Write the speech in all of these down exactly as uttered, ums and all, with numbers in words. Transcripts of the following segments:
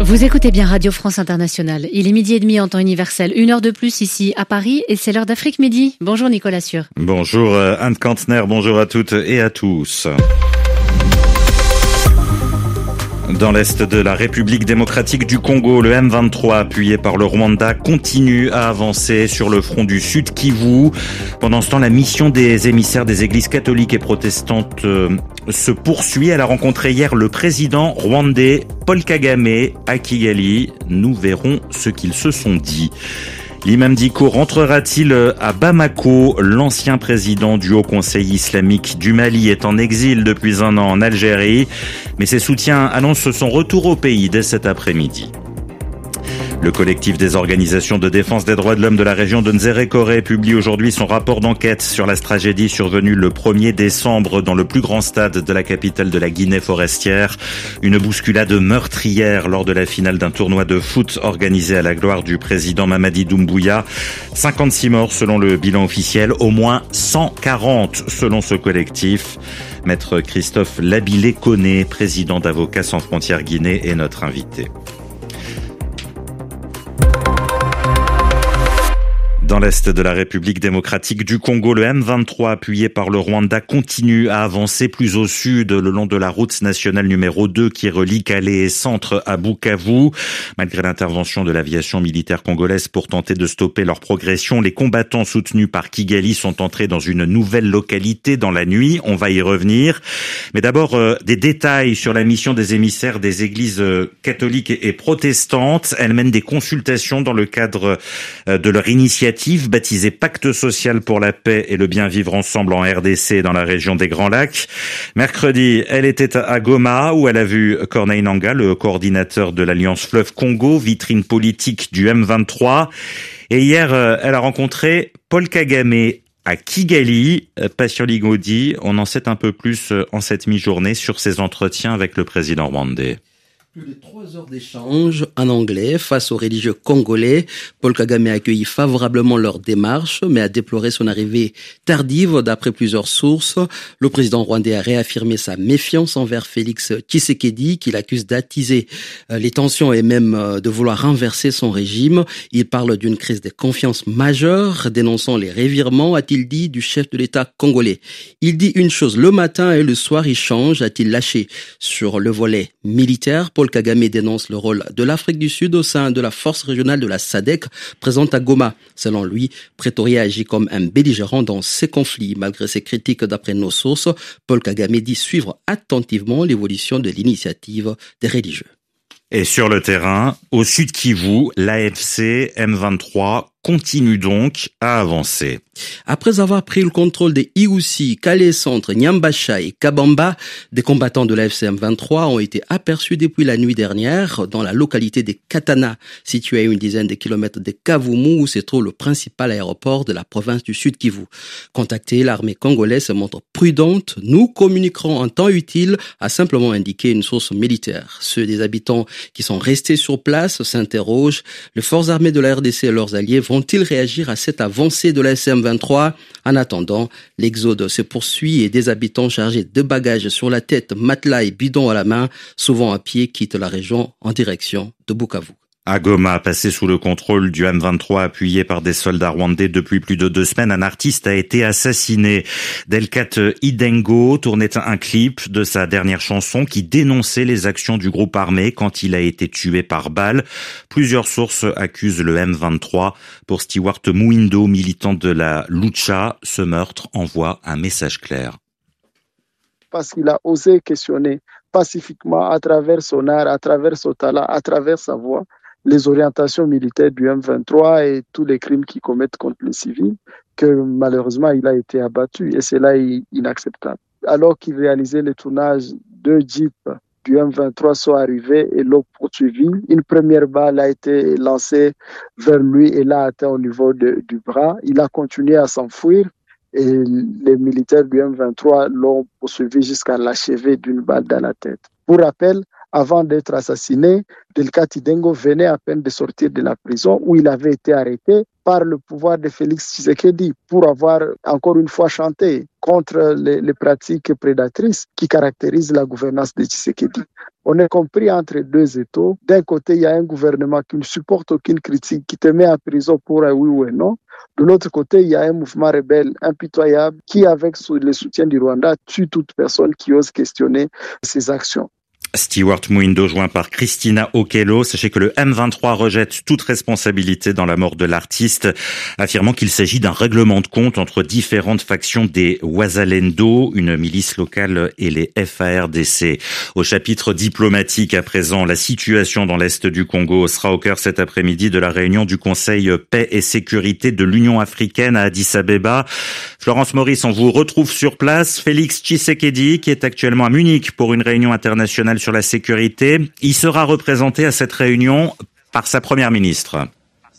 Vous écoutez bien Radio France Internationale. Il est midi et demi en temps universel, une heure de plus ici à Paris et c'est l'heure d'Afrique Midi. Bonjour Nicolas Sûr. Bonjour Anne Kantner, bonjour à toutes et à tous. Dans l'est de la République démocratique du Congo, le M vingt-trois, appuyé par le Rwanda, continue à avancer sur le front du Sud Kivu. Pendant ce temps, la mission des émissaires des églises catholiques et protestantes euh, se poursuit. Elle a rencontré hier le président rwandais Paul Kagame à Kigali. Nous verrons ce qu'ils se sont dit. L'imam Dicko rentrera-t-il à Bamako? L'ancien président du Haut Conseil islamique du Mali est en exil depuis un an en Algérie, mais ses soutiens annoncent son retour au pays dès cet après-midi. Le collectif des organisations de défense des droits de l'homme de la région de Nzérékoré publie aujourd'hui son rapport d'enquête sur la tragédie survenue le premier décembre dans le plus grand stade de la capitale de la Guinée forestière. Une bousculade meurtrière lors de la finale d'un tournoi de foot organisé à la gloire du président Mamadi Doumbouya. cinquante-six morts selon le bilan officiel, au moins cent quarante selon ce collectif. Maître Christophe Labilé-Koné, président d'Avocats sans frontières Guinée, est notre invité. Dans l'est de la République démocratique du Congo, le M vingt-trois, appuyé par le Rwanda, continue à avancer plus au sud le long de la route nationale numéro deux qui relie Calais et Centre à Bukavu. Malgré l'intervention de l'aviation militaire congolaise pour tenter de stopper leur progression, les combattants soutenus par Kigali sont entrés dans une nouvelle localité dans la nuit. On va y revenir. Mais d'abord, euh, des détails sur la mission des émissaires des églises euh, catholiques et, et protestantes. Elles mènent des consultations dans le cadre euh, de leur initiative baptisée Pacte social pour la paix et le bien vivre ensemble en R D C dans la région des Grands Lacs. Mercredi, elle était à Goma où elle a vu Corneille Nangaa, le coordinateur de l'Alliance Fleuve Congo, vitrine politique du M vingt-trois. Et hier, elle a rencontré Paul Kagame à Kigali. Patient Ligodi, on en sait un peu plus en cette mi-journée sur ses entretiens avec le président rwandais. Plus de trois heures d'échange en anglais face aux religieux congolais. Paul Kagame a accueilli favorablement leur démarche, mais a déploré son arrivée tardive d'après plusieurs sources. Le président rwandais a réaffirmé sa méfiance envers Félix Tshisekedi, qu'il accuse d'attiser les tensions et même de vouloir renverser son régime. Il parle d'une crise de confiance majeure, dénonçant les revirements, a-t-il dit, du chef de l'État congolais. Il dit une chose le matin et le soir il change, a-t-il lâché sur le volet militaire. Paul Kagame dénonce le rôle de l'Afrique du Sud au sein de la force régionale de la S A D C présente à Goma. Selon lui, Pretoria agit comme un belligérant dans ces conflits. Malgré ses critiques d'après nos sources, Paul Kagame dit suivre attentivement l'évolution de l'initiative des religieux. Et sur le terrain, au Sud Kivu, l'A F C M vingt-trois continue donc à avancer. Après avoir pris le contrôle des Iwusi, Calais Centre, Nyambasha et Kabamba, des combattants de l'A F C M vingt-trois ont été aperçus depuis la nuit dernière dans la localité de Katana, située à une dizaine de kilomètres de Kavumu, où se trouve le principal aéroport de la province du Sud Kivu. Contactée, l'armée congolaise se montre prudente. Nous communiquerons en temps utile, a simplement indiqué une source militaire. Ceux des habitants qui sont restés sur place s'interrogent. Les forces armées de la R D C et leurs alliés vont-ils réagir à cette avancée de l'A F C M vingt-trois? En attendant, l'exode se poursuit et des habitants chargés de bagages sur la tête, matelas et bidons à la main, souvent à pied, quittent la région en direction de Bukavu. À Goma, passé sous le contrôle du M vingt-trois, appuyé par des soldats rwandais depuis plus de deux semaines, un artiste a été assassiné. Delcat Idengo tournait un clip de sa dernière chanson qui dénonçait les actions du groupe armé quand il a été tué par balle. Plusieurs sources accusent le M vingt-trois. Pour Stewart Mwindo, militant de la Lucha, ce meurtre envoie un message clair. Parce qu'il a osé questionner pacifiquement à travers son art, à travers son talent, à travers sa voix, les orientations militaires du M vingt-trois et tous les crimes qu'ils commettent contre les civils, que malheureusement il a été abattu et c'est là inacceptable. Alors qu'il réalisait le tournage, deux jeeps du M vingt-trois sont arrivés et l'ont poursuivi. Une première balle a été lancée vers lui et l'a atteint au niveau de, du bras. Il a continué à s'enfuir et les militaires du M vingt-trois l'ont poursuivi jusqu'à l'achever d'une balle dans la tête. Pour rappel, avant d'être assassiné, Delcat Idengo venait à peine de sortir de la prison où il avait été arrêté par le pouvoir de Félix Tshisekedi pour avoir encore une fois chanté contre les, les pratiques prédatrices qui caractérisent la gouvernance de Tshisekedi. On est compris entre deux étaux. D'un côté, il y a un gouvernement qui ne supporte aucune critique, qui te met en prison pour un oui ou un non. De l'autre côté, il y a un mouvement rebelle impitoyable qui, avec le soutien du Rwanda, tue toute personne qui ose questionner ses actions. Stewart Mwindo, joint par Christina Okello. Sachez que le M vingt-trois rejette toute responsabilité dans la mort de l'artiste, affirmant qu'il s'agit d'un règlement de compte entre différentes factions des Wazalendo, une milice locale, et les F A R D C. Au chapitre diplomatique à présent, la situation dans l'Est du Congo sera au cœur cet après-midi de la réunion du Conseil Paix et Sécurité de l'Union africaine à Addis-Abeba. Florence Maurice, on vous retrouve sur place. Félix Tshisekedi, qui est actuellement à Munich pour une réunion internationale sur la sécurité, il sera représenté à cette réunion par sa première ministre.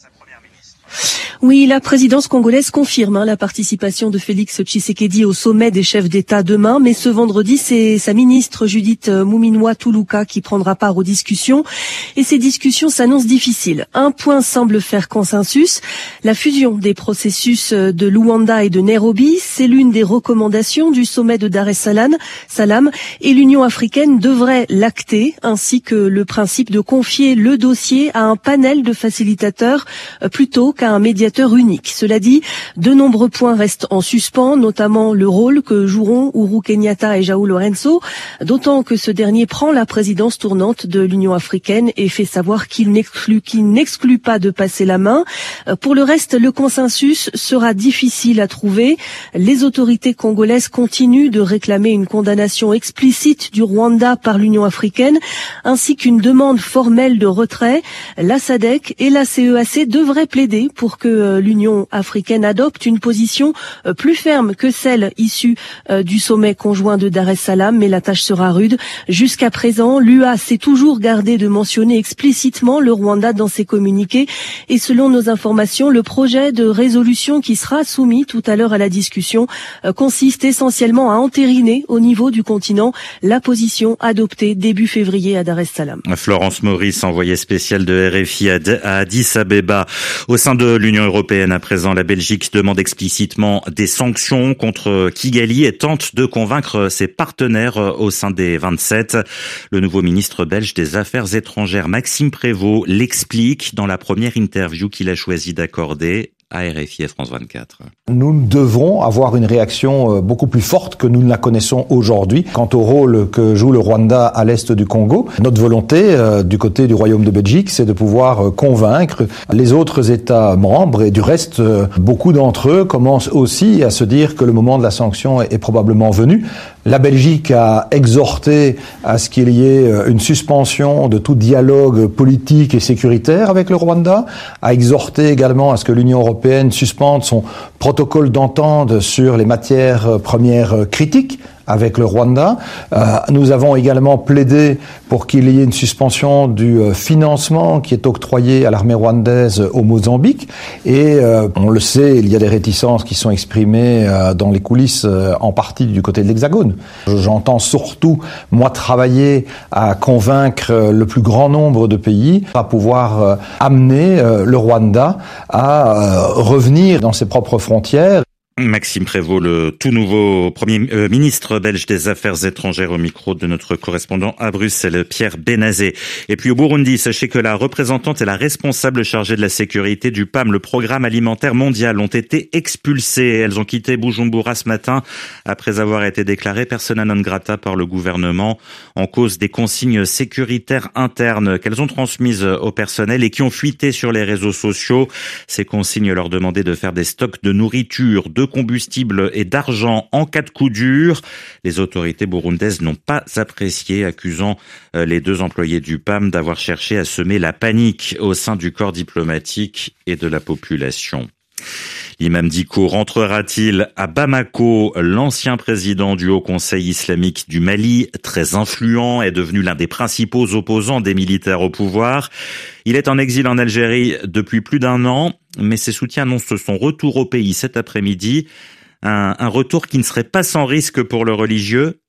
Oui, la présidence congolaise confirme hein, la participation de Félix Tshisekedi au sommet des chefs d'État demain, mais ce vendredi, c'est sa ministre Judith Muminwa Tuluka qui prendra part aux discussions, et ces discussions s'annoncent difficiles. Un point semble faire consensus, la fusion des processus de Luanda et de Nairobi, c'est l'une des recommandations du sommet de Dar es Salaam, Salam, et l'Union africaine devrait l'acter, ainsi que le principe de confier le dossier à un panel de facilitateurs plutôt qu'à un médiateur unique. Cela dit, de nombreux points restent en suspens, notamment le rôle que joueront Uhuru Kenyatta et João Lourenço, d'autant que ce dernier prend la présidence tournante de l'Union africaine et fait savoir qu'il n'exclut, qu'il n'exclut pas de passer la main. Pour le reste, le consensus sera difficile à trouver. Les autorités congolaises continuent de réclamer une condamnation explicite du Rwanda par l'Union africaine, ainsi qu'une demande formelle de retrait. La S A D C et la C E A C devraient plaider pour que l'Union africaine adopte une position plus ferme que celle issue du sommet conjoint de Dar es Salaam, mais la tâche sera rude. Jusqu'à présent, l'U A s'est toujours gardé de mentionner explicitement le Rwanda dans ses communiqués, et selon nos informations, le projet de résolution qui sera soumis tout à l'heure à la discussion consiste essentiellement à entériner au niveau du continent la position adoptée début février à Dar es Salaam. Florence Maurice, envoyée spéciale de R F I à Addis-Abeba. Au sein de l'Union européenne, à présent, la Belgique demande explicitement des sanctions contre Kigali et tente de convaincre ses partenaires au sein des vingt-sept. Le nouveau ministre belge des Affaires étrangères, Maxime Prévost, l'explique dans la première interview qu'il a choisi d'accorder à R F I et France vingt-quatre. Nous devons avoir une réaction beaucoup plus forte que nous ne la connaissons aujourd'hui quant au rôle que joue le Rwanda à l'est du Congo. Notre volonté euh, du côté du Royaume de Belgique, c'est de pouvoir convaincre les autres États membres, et du reste, euh, beaucoup d'entre eux commencent aussi à se dire que le moment de la sanction est, est probablement venu. La Belgique a exhorté à ce qu'il y ait une suspension de tout dialogue politique et sécuritaire avec le Rwanda, a exhorté également à ce que l'Union européenne suspende son protocole d'entente sur les matières premières critiques avec le Rwanda. Euh, nous avons également plaidé pour qu'il y ait une suspension du euh, financement qui est octroyé à l'armée rwandaise au Mozambique. Et euh, on le sait, il y a des réticences qui sont exprimées euh, dans les coulisses, euh, en partie du côté de l'Hexagone. J'entends surtout, moi, travailler à convaincre euh, le plus grand nombre de pays à pouvoir euh, amener euh, le Rwanda à euh, revenir dans ses propres frontières. Maxime Prévost, le tout nouveau Premier euh, ministre belge des Affaires étrangères, au micro de notre correspondant à Bruxelles, Pierre Benazé. Et puis au Burundi, sachez que la représentante et la responsable chargée de la sécurité du P A M, le Programme alimentaire mondial, ont été expulsées. Elles ont quitté Bujumbura ce matin après avoir été déclarées persona non grata par le gouvernement en cause des consignes sécuritaires internes qu'elles ont transmises au personnel et qui ont fuité sur les réseaux sociaux. Ces consignes leur demandaient de faire des stocks de nourriture, de combustible et d'argent en cas de coup dur. Les autorités burundaises n'ont pas apprécié, accusant les deux employés du P A M d'avoir cherché à semer la panique au sein du corps diplomatique et de la population. L'imam Dicko rentrera-t-il à Bamako? L'ancien président du Haut Conseil islamique du Mali, très influent, est devenu l'un des principaux opposants des militaires au pouvoir. Il est en exil en Algérie depuis plus d'un an, mais ses soutiens annoncent son retour au pays cet après-midi. Un, un retour qui ne serait pas sans risque pour le religieux.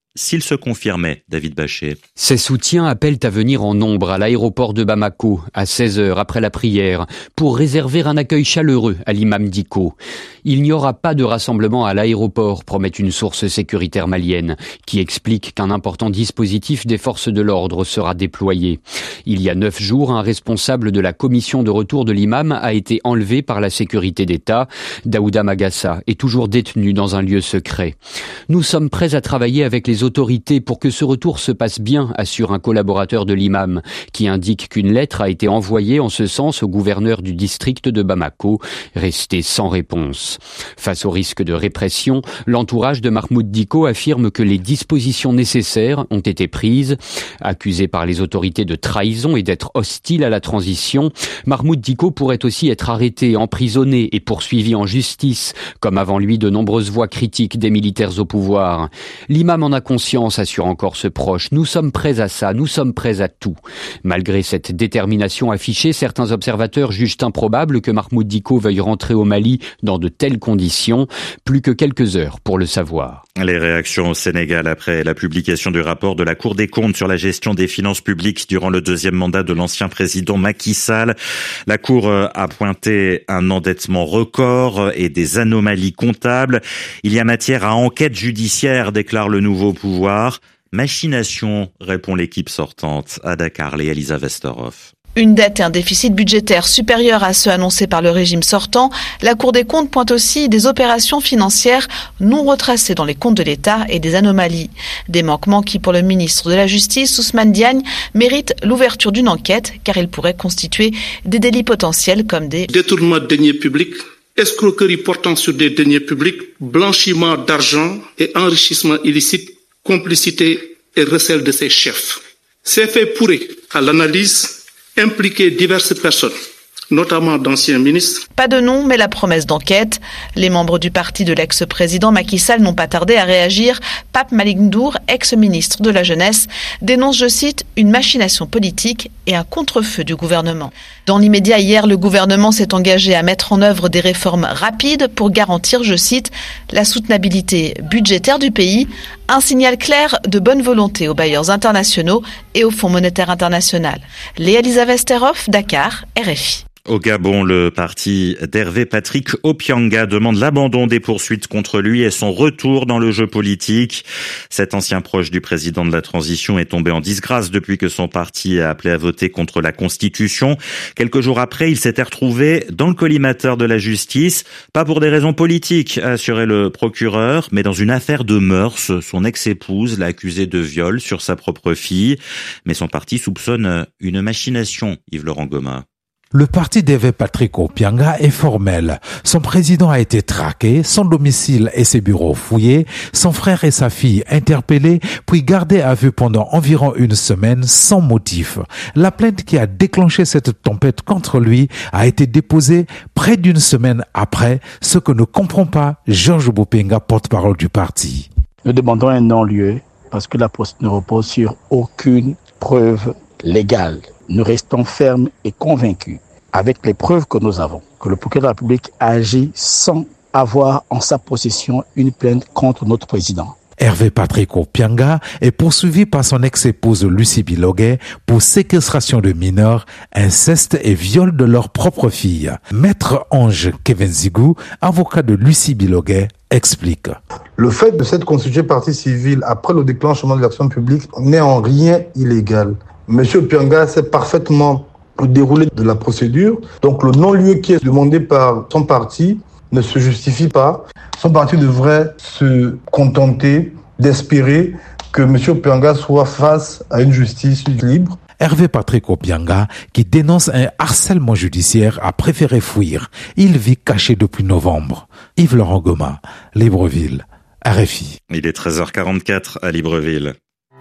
s'il se confirmait, David Bachet. Ces soutiens appellent à venir en nombre à l'aéroport de Bamako, à seize heures après la prière, pour réserver un accueil chaleureux à l'imam Dicko. Il n'y aura pas de rassemblement à l'aéroport, promet une source sécuritaire malienne, qui explique qu'un important dispositif des forces de l'ordre sera déployé. Il y a neuf jours, un responsable de la commission de retour de l'imam a été enlevé par la sécurité d'État. Daouda Magassa est toujours détenu dans un lieu secret. Nous sommes prêts à travailler avec les autorités pour que ce retour se passe bien, assure un collaborateur de l'imam, qui indique qu'une lettre a été envoyée en ce sens au gouverneur du district de Bamako, resté sans réponse. Face au risque de répression, l'entourage de Mahmoud Dicko affirme que les dispositions nécessaires ont été prises. Accusé par les autorités de trahison et d'être hostile à la transition, Mahmoud Dicko pourrait aussi être arrêté, emprisonné et poursuivi en justice, comme avant lui de nombreuses voix critiques des militaires au pouvoir. L'imam en a conscience, assure encore ce proche. Nous sommes prêts à ça, nous sommes prêts à tout. Malgré cette détermination affichée, certains observateurs jugent improbable que Mahmoud Dicko veuille rentrer au Mali dans de telles conditions. Plus que quelques heures pour le savoir. Les réactions au Sénégal après la publication du rapport de la Cour des comptes sur la gestion des finances publiques durant le deuxième mandat de l'ancien président Macky Sall. La Cour a pointé un endettement record et des anomalies comptables. Il y a matière à enquête judiciaire, déclare le nouveau pouvoir. Machination, répond l'équipe sortante. À Dakar, Léa Lisa Vesterhoff. Une dette et un déficit budgétaire supérieurs à ceux annoncés par le régime sortant. La Cour des comptes pointe aussi des opérations financières non retracées dans les comptes de l'État et des anomalies. Des manquements qui, pour le ministre de la Justice, Ousmane Diagne, méritent l'ouverture d'une enquête car ils pourraient constituer des délits potentiels comme des détournements de deniers publics, escroquerie portant sur des deniers publics, blanchiment d'argent et enrichissement illicite, complicité et recel de ses chefs. Ces faits pourraient, à l'analyse, impliquer diverses personnes, notamment d'anciens ministres. Pas de nom, mais la promesse d'enquête. Les membres du parti de l'ex-président Macky Sall n'ont pas tardé à réagir. Pape Malick Ndour, ex-ministre de la Jeunesse, dénonce, je cite, une machination politique et un contre-feu du gouvernement. Dans l'immédiat, hier, le gouvernement s'est engagé à mettre en œuvre des réformes rapides pour garantir, je cite, la soutenabilité budgétaire du pays, un signal clair de bonne volonté aux bailleurs internationaux et au Fonds monétaire international. Léa Lisa Vesterhoff, Dakar, R F I. Au Gabon, le parti d'Hervé Patrick Opianga demande l'abandon des poursuites contre lui et son retour dans le jeu politique. Cet ancien proche du président de la transition est tombé en disgrâce depuis que son parti a appelé à voter contre la Constitution. Quelques jours après, il s'était retrouvé dans le collimateur de la justice, pas pour des raisons politiques, a assuré le procureur, mais dans une affaire de mœurs. Son ex-épouse l'a accusé de viol sur sa propre fille, mais son parti soupçonne une machination, Yves-Laurent Goma. Le parti d'Hervé Patrick Opianga est formel. Son président a été traqué, son domicile et ses bureaux fouillés, son frère et sa fille interpellés, puis gardés à vue pendant environ une semaine sans motif. La plainte qui a déclenché cette tempête contre lui a été déposée près d'une semaine après, ce que ne comprend pas Georges Bopenga, porte-parole du parti. Nous demandons un non-lieu parce que la procédure ne repose sur aucune preuve légale. Nous restons fermes et convaincus, avec les preuves que nous avons, que le procureur de la République agit sans avoir en sa possession une plainte contre notre président. Hervé Patrick Opianga est poursuivi par son ex-épouse Lucie Biloguet pour séquestration de mineurs, inceste et viol de leur propre fille. Maître Ange Kevin Zigou, avocat de Lucie Biloguet, explique. Le fait de s'être constitué partie civile après le déclenchement de l'action publique n'est en rien illégal. Monsieur Opianga sait parfaitement le déroulé de la procédure. Donc le non-lieu qui est demandé par son parti ne se justifie pas. Son parti devrait se contenter d'espérer que monsieur Opianga soit face à une justice libre. Hervé Patrick Opianga, qui dénonce un harcèlement judiciaire, a préféré fuir. Il vit caché depuis novembre. Yves-Laurent Goma, Libreville, R F I. Il est treize heures quarante-quatre à Libreville.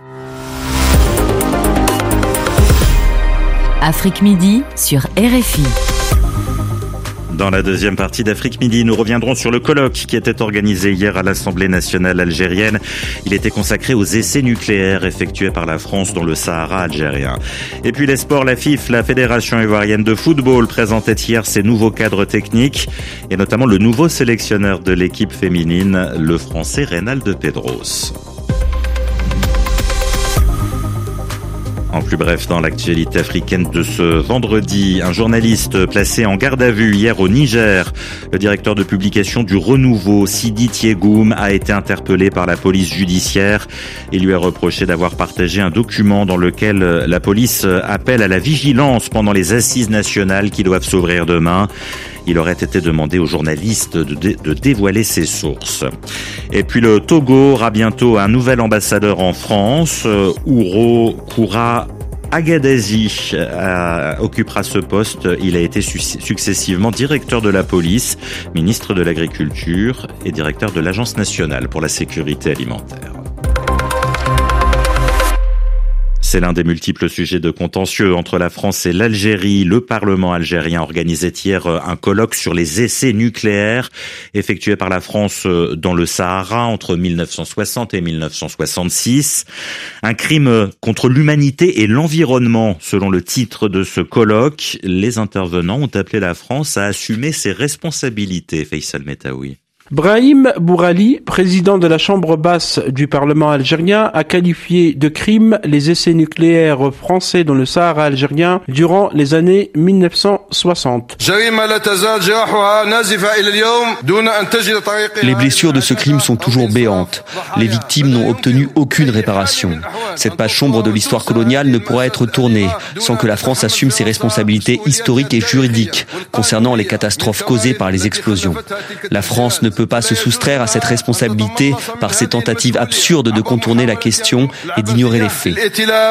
Afrique Midi sur R F I. Dans la deuxième partie d'Afrique Midi, nous reviendrons sur le colloque qui était organisé hier à l'Assemblée nationale algérienne. Il était consacré aux essais nucléaires effectués par la France dans le Sahara algérien. Et puis les sports, la F I F, la Fédération ivoirienne de football, présentait hier ses nouveaux cadres techniques et notamment le nouveau sélectionneur de l'équipe féminine, le Français Reynald Pedros. plus bref dans l'actualité africaine de ce vendredi. Un journaliste placé en garde à vue hier au Niger. Le directeur de publication du Renouveau, Sidi Tiegoum, a été interpellé par la police judiciaire. Il lui a reproché d'avoir partagé un document dans lequel la police appelle à la vigilance pendant les assises nationales qui doivent s'ouvrir demain. Il aurait été demandé aux journalistes de, dé- de dévoiler ses sources. Et puis le Togo aura bientôt un nouvel ambassadeur en France. Euh, Ouro Koura Agadazi euh, occupera ce poste. Il a été su- successivement directeur de la police, ministre de l'Agriculture et directeur de l'Agence nationale pour la sécurité alimentaire. C'est l'un des multiples sujets de contentieux entre la France et l'Algérie. Le Parlement algérien organisait hier un colloque sur les essais nucléaires effectués par la France dans le Sahara entre mille neuf cent soixante et mille neuf cent soixante-six. Un crime contre l'humanité et l'environnement, selon le titre de ce colloque. Les intervenants ont appelé la France à assumer ses responsabilités. Faisal Metaoui. Brahim Bourali, président de la Chambre basse du Parlement algérien, a qualifié de crime les essais nucléaires français dans le Sahara algérien durant les années mille neuf cent soixante. Les blessures de ce crime sont toujours béantes. Les victimes n'ont obtenu aucune réparation. Cette page sombre de l'histoire coloniale ne pourra être tournée sans que la France assume ses responsabilités historiques et juridiques concernant les catastrophes causées par les explosions. La France ne peut pas se soustraire à cette responsabilité par ces tentatives absurdes de contourner la question et d'ignorer les faits.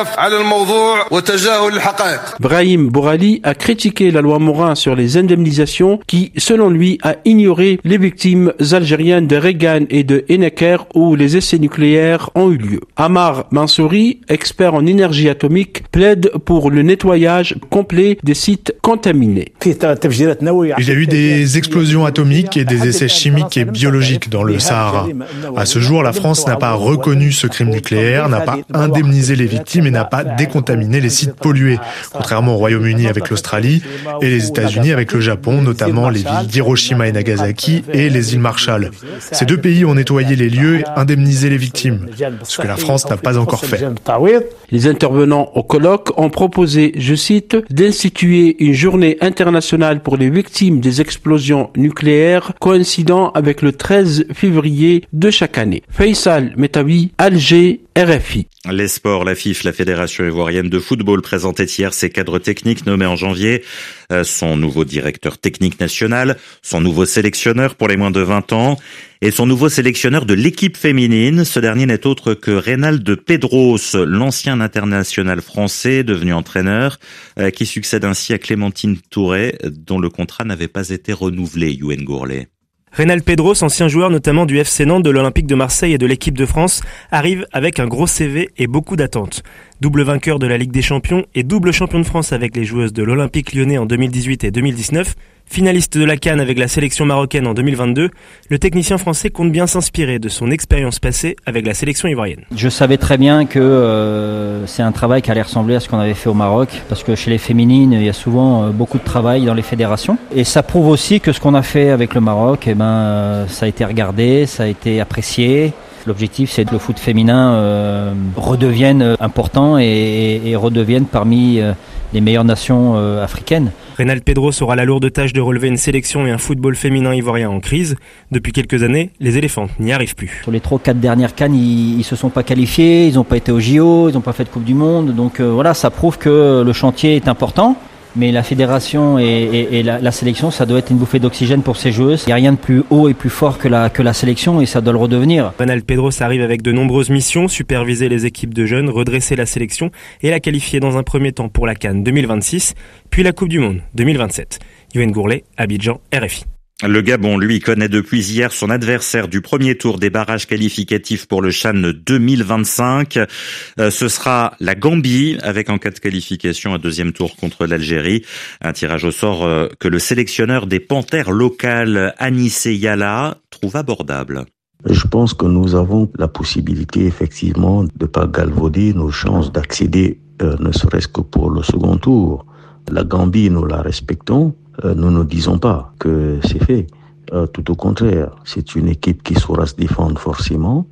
Brahim Bourali a critiqué la loi Morin sur les indemnisations qui, selon lui, a ignoré les victimes algériennes de Regan et de Hennecker où les essais nucléaires ont eu lieu. Amar Mansouri, expert en énergie atomique, plaide pour le nettoyage complet des sites contaminés. Il y a eu des explosions atomiques et des essais chimiques et biologiques dans le Sahara. À ce jour, la France n'a pas reconnu ce crime nucléaire, n'a pas indemnisé les victimes et n'a pas décontaminé les sites pollués, contrairement au Royaume-Uni avec l'Australie et les États-Unis avec le Japon, notamment les villes d'Hiroshima et Nagasaki et les îles Marshall. Ces deux pays ont nettoyé les lieux et indemnisé les victimes, ce que la France n'a pas encore fait. Les intervenants au colloque ont proposé, je cite, d'instituer une journée internationale pour les victimes des explosions nucléaires coïncidant avec le treize février de chaque année. Faisal Metaoui, Alger, R F I. Les sports, la F I F, la Fédération ivoirienne de football, présentait hier ses cadres techniques nommés en janvier, son nouveau directeur technique national, son nouveau sélectionneur pour les moins de vingt ans et son nouveau sélectionneur de l'équipe féminine. Ce dernier n'est autre que Reynald Pedros, l'ancien international français devenu entraîneur, qui succède ainsi à Clémentine Touré, dont le contrat n'avait pas été renouvelé, Youen Gourlet. Reynald Pedros, ancien joueur notamment du F C Nantes, de l'Olympique de Marseille et de l'équipe de France, arrive avec un gros C V et beaucoup d'attentes. Double vainqueur de la Ligue des Champions et double champion de France avec les joueuses de l'Olympique lyonnais en deux mille dix-huit et deux mille dix-neuf, finaliste de la CAN avec la sélection marocaine en deux mille vingt-deux, le technicien français compte bien s'inspirer de son expérience passée avec la sélection ivoirienne. Je savais très bien que euh, c'est un travail qui allait ressembler à ce qu'on avait fait au Maroc, parce que chez les féminines, il y a souvent euh, beaucoup de travail dans les fédérations. Et ça prouve aussi que ce qu'on a fait avec le Maroc, eh ben, euh, ça a été regardé, ça a été apprécié. L'objectif, c'est que le foot féminin euh, redevienne important et, et, et redevienne parmi euh, les meilleures nations euh, africaines. Reynald Pedros aura la lourde tâche de relever une sélection et un football féminin ivoirien en crise. Depuis quelques années, les éléphants n'y arrivent plus. Sur les trois quatre dernières CAN, ils, ils se sont pas qualifiés, ils n'ont pas été au J O, ils n'ont pas fait de Coupe du Monde. Donc euh, voilà, ça prouve que le chantier est important. Mais la fédération et, et, et la, la sélection, ça doit être une bouffée d'oxygène pour ces joueuses. Il n'y a rien de plus haut et plus fort que la, que la sélection et ça doit le redevenir. Reynald Pedros arrive avec de nombreuses missions, superviser les équipes de jeunes, redresser la sélection et la qualifier dans un premier temps pour la CAN deux mille vingt-six, puis la Coupe du Monde deux mille vingt-sept. Youen Gourlet, Abidjan, R F I. Le Gabon, lui, connaît depuis hier son adversaire du premier tour des barrages qualificatifs pour le CHAN deux mille vingt-cinq. Euh, ce sera la Gambie, avec en cas de qualification un deuxième tour contre l'Algérie. Un tirage au sort euh, que le sélectionneur des Panthères locales, Anissé Yala, trouve abordable. Je pense que nous avons la possibilité, effectivement, de ne pas galvauder nos chances d'accéder, euh, ne serait-ce que pour le second tour. La Gambie, nous la respectons. Euh, nous ne disons pas que c'est fait. Euh, tout au contraire, c'est une équipe qui saura se défendre forcément.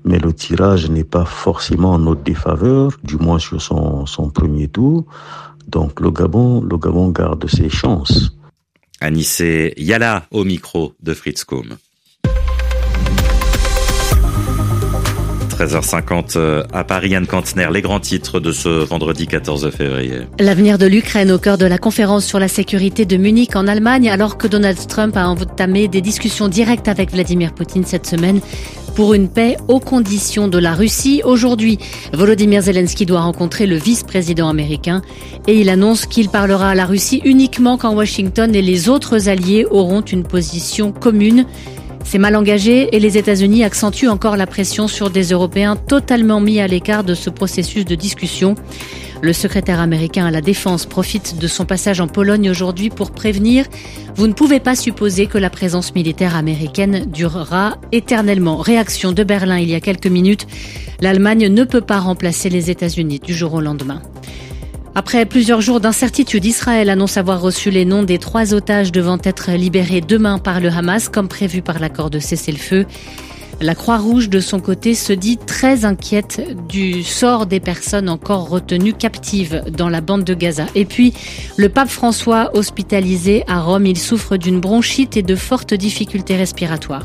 mais le tirage n'est pas forcément en notre défaveur, du moins sur son, son premier tour. Donc le Gabon, le Gabon garde ses chances. Anissé Yala au micro de Fritz Koum. treize heures cinquante à Paris, Anne Kantner, les grands titres de ce vendredi quatorze février. L'avenir de l'Ukraine au cœur de la conférence sur la sécurité de Munich en Allemagne, alors que Donald Trump a entamé des discussions directes avec Vladimir Poutine cette semaine pour une paix aux conditions de la Russie. Aujourd'hui, Volodymyr Zelensky doit rencontrer le vice-président américain et il annonce qu'il parlera à la Russie uniquement quand Washington et les autres alliés auront une position commune. C'est mal engagé et les États-Unis accentuent encore la pression sur des Européens totalement mis à l'écart de ce processus de discussion. Le secrétaire américain à la Défense profite de son passage en Pologne aujourd'hui pour prévenir « Vous ne pouvez pas supposer que la présence militaire américaine durera éternellement ». Réaction de Berlin il y a quelques minutes. L'Allemagne ne peut pas remplacer les États-Unis du jour au lendemain. Après plusieurs jours d'incertitude, Israël annonce avoir reçu les noms des trois otages devant être libérés demain par le Hamas, comme prévu par l'accord de cessez-le-feu. La Croix-Rouge, de son côté, se dit très inquiète du sort des personnes encore retenues captives dans la bande de Gaza. Et puis, le pape François, hospitalisé à Rome, il souffre d'une bronchite et de fortes difficultés respiratoires.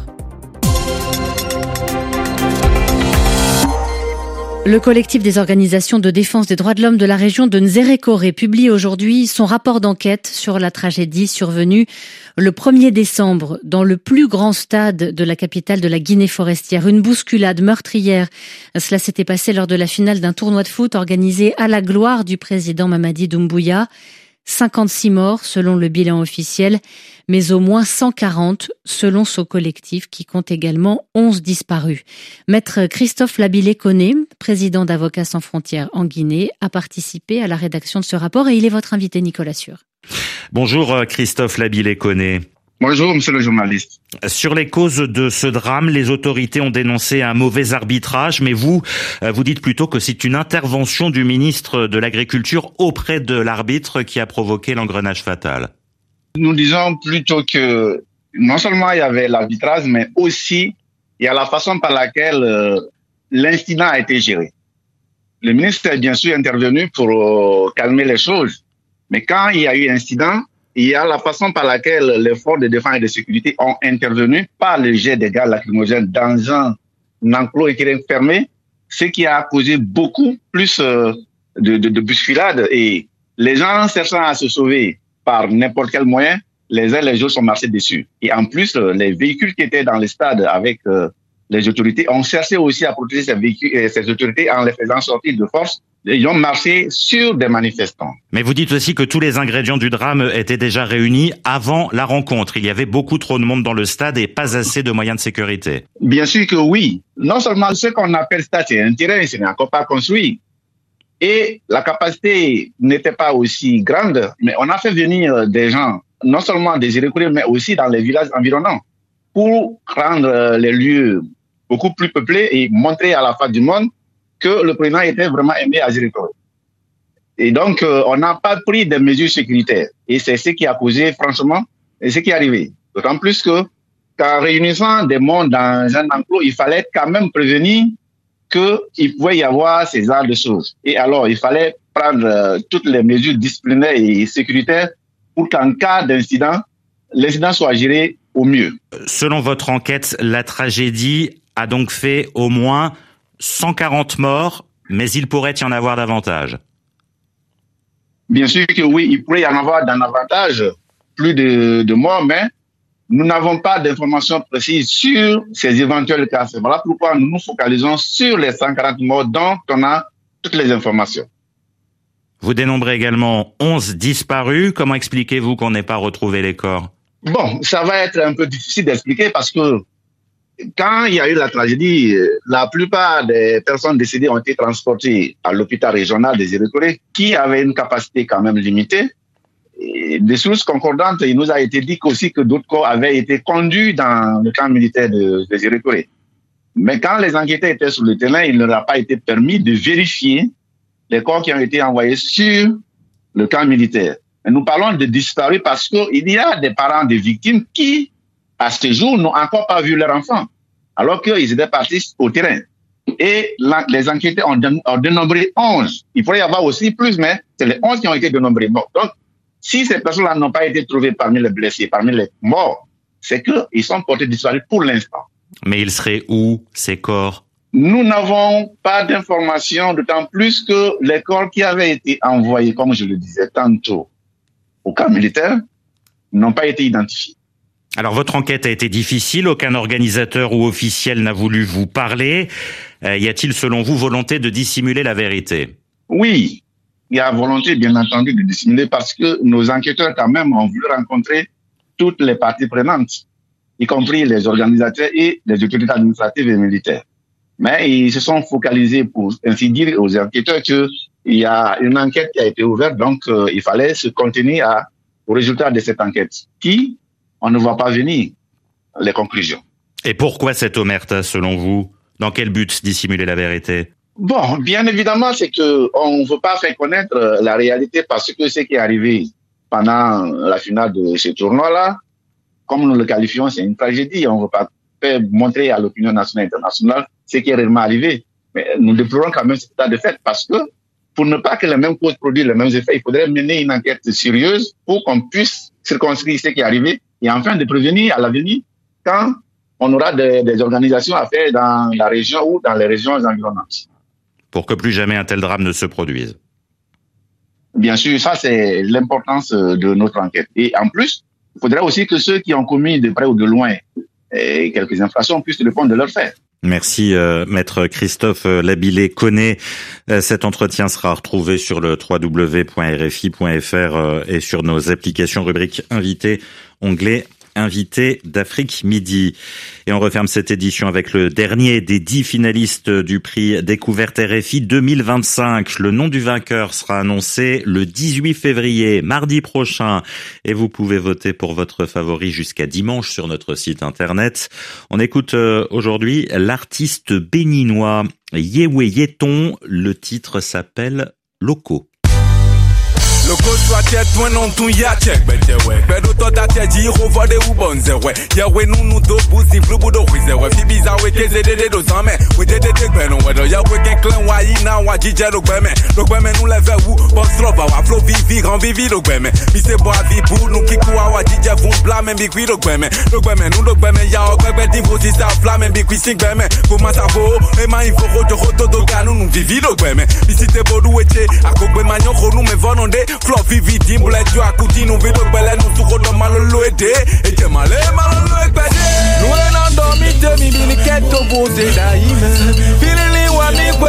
Le collectif des organisations de défense des droits de l'homme de la région de Nzérékoré publie aujourd'hui son rapport d'enquête sur la tragédie survenue le premier décembre dans le plus grand stade de la capitale de la Guinée forestière. Une bousculade meurtrière. Cela s'était passé lors de la finale d'un tournoi de foot organisé à la gloire du président Mamadi Doumbouya. cinquante-six morts selon le bilan officiel, mais au moins cent quarante selon ce collectif qui compte également onze disparus. Maître Christophe Labilé-Koné, président d'Avocats sans frontières en Guinée, a participé à la rédaction de ce rapport et il est votre invité, Nicolas Sûr. Bonjour Christophe Labilé-Koné. Bonjour, monsieur le journaliste. Sur les causes de ce drame, les autorités ont dénoncé un mauvais arbitrage, mais vous, vous dites plutôt que c'est une intervention du ministre de l'Agriculture auprès de l'arbitre qui a provoqué l'engrenage fatal. Nous disons plutôt que non seulement il y avait l'arbitrage, mais aussi il y a la façon par laquelle euh, l'incident a été géré. Le ministre est bien sûr intervenu pour euh, calmer les choses, mais quand il y a eu incident, il y a la façon par laquelle les forces de défense et de sécurité ont intervenu par le jet de gaz lacrymogène dans un enclos éclairé fermé, ce qui a causé beaucoup plus euh, de, de, de bousculades et les gens cherchant à se sauver par n'importe quel moyen, les uns les autres sont marchés dessus. Et en plus, euh, les véhicules qui étaient dans le stade avec euh, les autorités ont cherché aussi à protéger ces véhicules et ces autorités en les faisant sortir de force. Ils ont marché sur des manifestants. Mais vous dites aussi que tous les ingrédients du drame étaient déjà réunis avant la rencontre. Il y avait beaucoup trop de monde dans le stade et pas assez de moyens de sécurité. Bien sûr que oui. Non seulement ce qu'on appelle stade, c'est un terrain, ce n'est encore pas construit. Et la capacité n'était pas aussi grande, mais on a fait venir des gens, non seulement des Nzérékoré, mais aussi dans les villages environnants, pour rendre les lieux beaucoup plus peuplés et montrer à la face du monde que le président était vraiment aimé à Nzérékoré. Et donc, euh, on n'a pas pris des mesures sécuritaires. Et c'est ce qui a causé, franchement, et ce qui est arrivé. D'autant plus que, qu'en réunissant des mondes dans un enclos, il fallait quand même prévenir qu'il pouvait y avoir ces genres de choses. Et alors, il fallait prendre euh, toutes les mesures disciplinaires et sécuritaires pour qu'en cas d'incident, l'incident soit géré au mieux. Selon votre enquête, la tragédie a donc fait au moins cent quarante morts, mais il pourrait y en avoir davantage. Bien sûr que oui, il pourrait y en avoir davantage, plus de, de morts, mais nous n'avons pas d'informations précises sur ces éventuels cas. Voilà pourquoi nous nous focalisons sur les cent quarante morts dont on a toutes les informations. Vous dénombrez également onze disparus. Comment expliquez-vous qu'on n'ait pas retrouvé les corps? Bon, ça va être un peu difficile d'expliquer parce que quand il y a eu la tragédie, la plupart des personnes décédées ont été transportées à l'hôpital régional des Nzérékoré, qui avait une capacité quand même limitée. Et des sources concordantes, il nous a été dit aussi que d'autres corps avaient été conduits dans le camp militaire de, de Nzérékoré. Mais quand les enquêteurs étaient sur le terrain, il ne leur a pas été permis de vérifier les corps qui ont été envoyés sur le camp militaire. Et nous parlons de disparus parce qu'il y a des parents de victimes qui, à ce jour, n'ont encore pas vu leur enfant, alors qu'ils étaient partis au terrain. Et la, les enquêteurs ont, ont dénombré onze. Il pourrait y avoir aussi plus, mais c'est les onze qui ont été dénombrés. Bon, donc, si ces personnes-là n'ont pas été trouvées parmi les blessés, parmi les morts, c'est qu'ils sont portés disparus pour l'instant. Mais ils seraient où, ces corps? Nous n'avons pas d'informations, d'autant plus que les corps qui avaient été envoyés, comme je le disais tantôt, au camp militaire, n'ont pas été identifiés. Alors, votre enquête a été difficile, aucun organisateur ou officiel n'a voulu vous parler. Euh, y a-t-il, selon vous, volonté de dissimuler la vérité? Oui, il y a volonté, bien entendu, de dissimuler parce que nos enquêteurs, quand même, ont voulu rencontrer toutes les parties prenantes, y compris les organisateurs et les autorités administratives et militaires. Mais ils se sont focalisés, pour ainsi dire, aux enquêteurs qu'il y a une enquête qui a été ouverte, donc euh, il fallait se contenir à, au résultat de cette enquête, qui, on ne voit pas venir les conclusions. Et pourquoi cette omerta, selon vous? Dans quel but dissimuler la vérité? Bon, bien évidemment, c'est que on ne veut pas faire connaître la réalité parce que ce qui est arrivé pendant la finale de ce tournoi-là, comme nous le qualifions, c'est une tragédie. On ne veut pas faire montrer à l'opinion nationale et internationale ce qui est réellement arrivé. Mais nous déplorons quand même cet état de fait parce que pour ne pas que les mêmes causes produisent les mêmes effets, il faudrait mener une enquête sérieuse pour qu'on puisse circonscrire ce qui est arrivé et enfin de prévenir à l'avenir quand on aura des, des organisations à faire dans la région ou dans les régions environnantes. Pour que plus jamais un tel drame ne se produise. Bien sûr, ça c'est l'importance de notre enquête. Et en plus, il faudrait aussi que ceux qui ont commis de près ou de loin eh, quelques infractions puissent répondre de leurs faits. Merci, euh, maître Christophe Labillet-Connet. Euh, cet entretien sera retrouvé sur le w w w point r f i point f r euh, et sur nos applications rubrique invités, onglet invité d'Afrique Midi. Et on referme cette édition avec le dernier des dix finalistes du prix Découverte R F I deux mille vingt-cinq. Le nom du vainqueur sera annoncé le dix-huit février, mardi prochain. Et vous pouvez voter pour votre favori jusqu'à dimanche sur notre site internet. On écoute aujourd'hui l'artiste béninois Yewé Yeton. Le titre s'appelle Loco. Loco soit tête toi non tout ya check bete ouais bedo to da te ji over de ubonze ouais ya we nu nu do buzi flu budo wize ouais fi biza we ke de de do zame we de de de gbe no we do ya we ken clan wa yi na wa jije do gbe me do gbe me nu le ve wu boss love wa flow vivi grand vivi do gbe me mi se bo avi bu nu kiku wa jije vun bla me bi kwi do gbe me do gbe me nu do gbe me ya o gbe gbe di bo si sa fla me bi kwi sing gbe me ko ma sa vo e ma info ro jo to do ga nu nu vivi do gbe me mi si te bodu eche akogbe ma nyo ko nu me vononde Flo vivi dimble tu akuti nu vido bele nu tu kodo malolo ede e je male malolo ekpede nu e na do mi te mi bini keto boze da ime filili wa mi kwe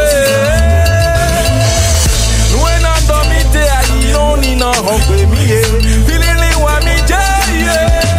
nu e na do mi te ayi no ni na hokwe mi e filili wa mi je ye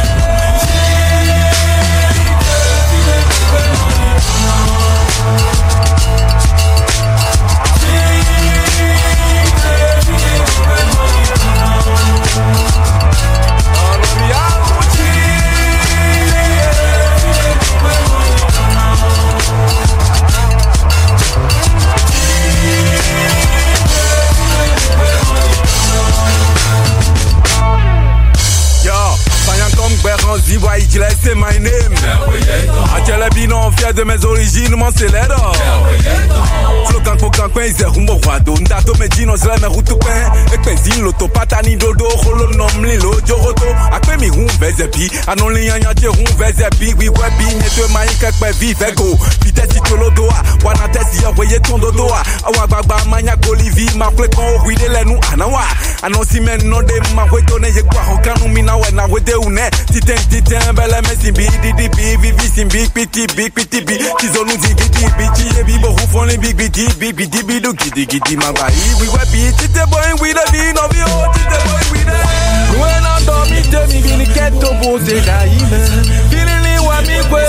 c'est my name. A quel bilan fier de mes origines, mon célèbre. Flocan cocan coin, c'est rumbo guado. Ndato me dino zela me rutu pen. E penzin loto patani dodo. Holo nom lilo joroto. Akwe mi rum vezepi. Anon li yanya te rum vezepi. Oui webi nyete maï kakwe vive go. Pite si tolo doa. Wana tesi ya weye ton dodoa. Awa bagba manya golivi. Ma kle kon wide le nou anawa. Anon si men non de ma wetone ye kwa hokanu mina we na wede une. Titen titen bele me simbi di di bi vivi simbi piti bi piti bi. Tizo nou di gidi bi ti ye bi bo rufon le big bi di bi bi di bi do gidi gidi ma ba i we webi. Tite boy with the vi no vi o tite boy with the. When I do mi te mi bini keto boze da ime. Filili wa mi kwe.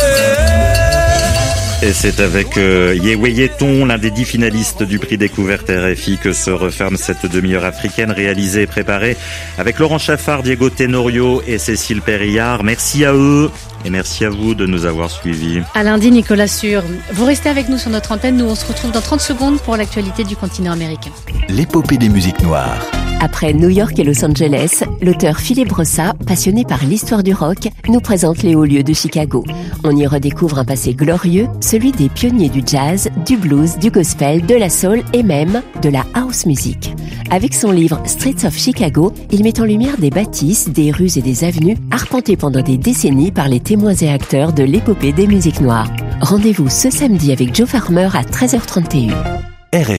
Et c'est avec euh, Yewé Yeton, l'un des dix finalistes du prix Découverte R F I, que se referme cette demi-heure africaine réalisée et préparée avec Laurent Chaffard, Diego Tenorio et Cécile Périllard. Merci à eux et merci à vous de nous avoir suivis. À lundi, Nicolas Sûr. Vous restez avec nous sur notre antenne. Nous, on se retrouve dans trente secondes pour l'actualité du continent américain. L'épopée des musiques noires. Après New York et Los Angeles, l'auteur Philippe Brossat, passionné par l'histoire du rock, nous présente les hauts lieux de Chicago. On y redécouvre un passé glorieux, celui des pionniers du jazz, du blues, du gospel, de la soul et même de la house music. Avec son livre Streets of Chicago, il met en lumière des bâtisses, des rues et des avenues arpentées pendant des décennies par les témoins et acteurs de l'épopée des musiques noires. Rendez-vous ce samedi avec Joe Farmer à treize heures trente et une. R